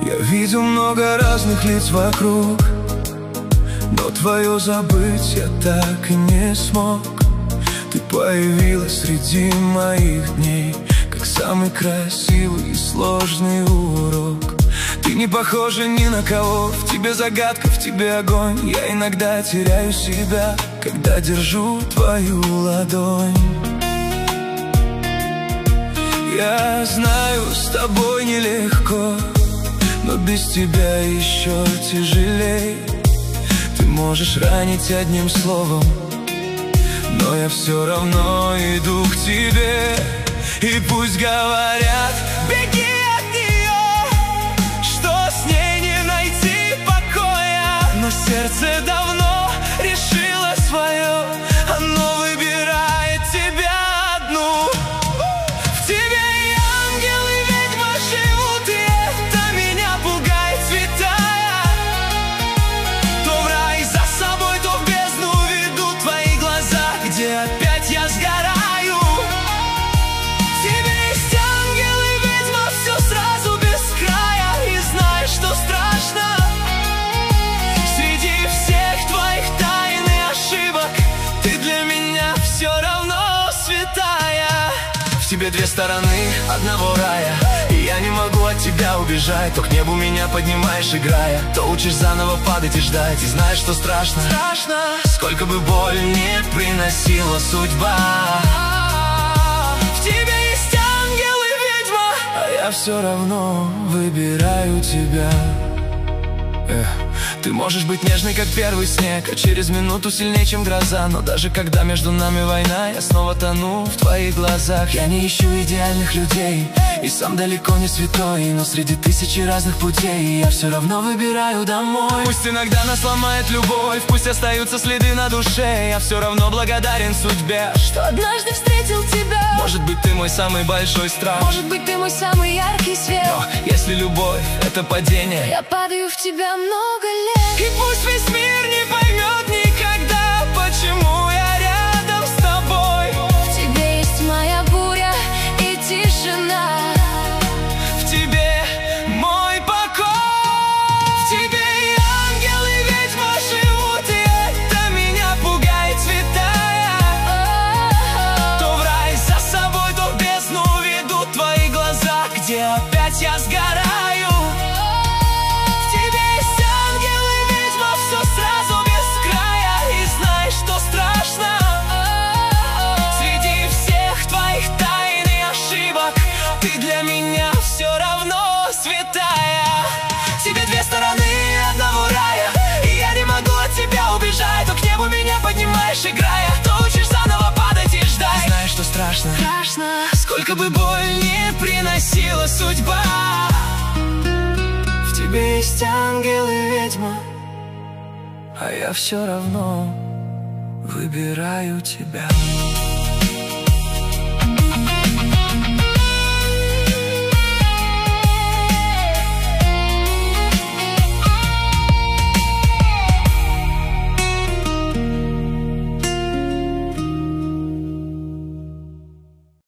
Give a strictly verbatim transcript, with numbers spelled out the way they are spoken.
Я видел много разных лиц вокруг, но твое забыть я так и не смог. Ты появилась среди моих дней, как самый красивый и сложный урок. Ты не похожа ни на кого, в тебе загадка, в тебе огонь. Я иногда теряю себя, когда держу твою ладонь. Я знаю, с тобой нелегко, но без тебя еще тяжелей. Ты можешь ранить одним словом, но я все равно иду к тебе. И пусть говорят: беги от нее, что с ней не найти покоя. Но сердце давно решило свое, оно выбирает тебя одну. В тебе и ангел, и ведьма живут, и это меня пугает, святая. То в рай за собой, то в бездну ведут твои глаза, где опять я сгораю. В тебе есть ангел и ведьма, все сразу без края. И знаешь, что страшно? Среди всех твоих тайн и ошибок ты для меня все равно святая. В тебе две стороны одного рая, и я не могу от тебя убежать. То к небу меня поднимаешь, играя, то учишь заново падать и ждать. И знаешь, что страшно? Страшно, сколько бы боль не приносила судьба. В тебе есть ангел и ведьма, а я все равно выбираю тебя. Эх. Ты можешь быть нежной, как первый снег, а через минуту сильнее, чем гроза. Но даже когда между нами война, я снова тону в твоих глазах. Я не ищу идеальных людей, и сам далеко не святой, но среди тысячи разных путей я все равно выбираю домой. Пусть иногда нас ломает любовь, пусть остаются следы на душе, я все равно благодарен судьбе, что однажды встретил тебя. Может быть, ты мой самый большой страх, может быть, ты мой самый яркий свет. Но если любовь — это падение, я падаю в тебя много лет. И пусть весь мир не поймет никогда, почему я рядом с тобой. В тебе есть моя буря и тишина, в тебе мой покой. В тебе и ангел, и ведьма живут, и это меня пугает, святая. То в рай за собой, то в бездну ведут твои глаза, где опять я сгораю. Ты для меня все равно святая. В тебе две стороны одного рая, и я не могу от тебя убежать. То к небу меня поднимаешь, играя, то учишь заново падать и ждать. И знаешь, что страшно? Страшно, сколько бы боль не приносила судьба. В тебе есть ангел и ведьма, а я все равно выбираю тебя.